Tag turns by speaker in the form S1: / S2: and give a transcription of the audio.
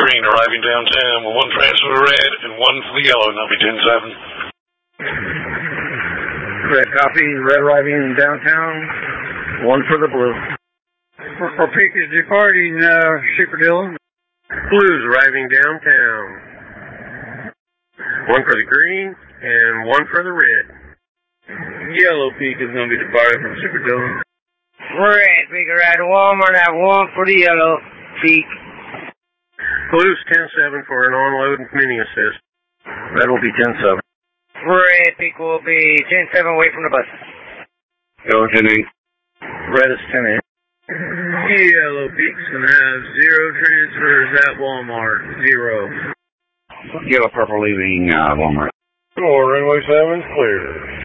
S1: green arriving downtown with one transfer to red and one for the yellow, and that'll be 10-7.
S2: Red copy, red arriving downtown, one for the blue.
S3: For peak is departing, Super Dillon.
S4: Blues arriving downtown. One for the green and one for the red.
S5: Yellow peak is going to be departing from Super Dillon.
S6: Red peak arriving Walmart, have one for the yellow peak.
S4: Blues 10-7 for an onload and mini assist.
S2: Red will be 10-7.
S6: Red peak will be 10-7 away from the bus.
S5: Yellow 10-8.
S2: Red is 10-8.
S5: Yellow peak's going to have 0 transfers at Walmart. 0.
S7: Yellow purple leaving Walmart.
S1: Runway 7 clear.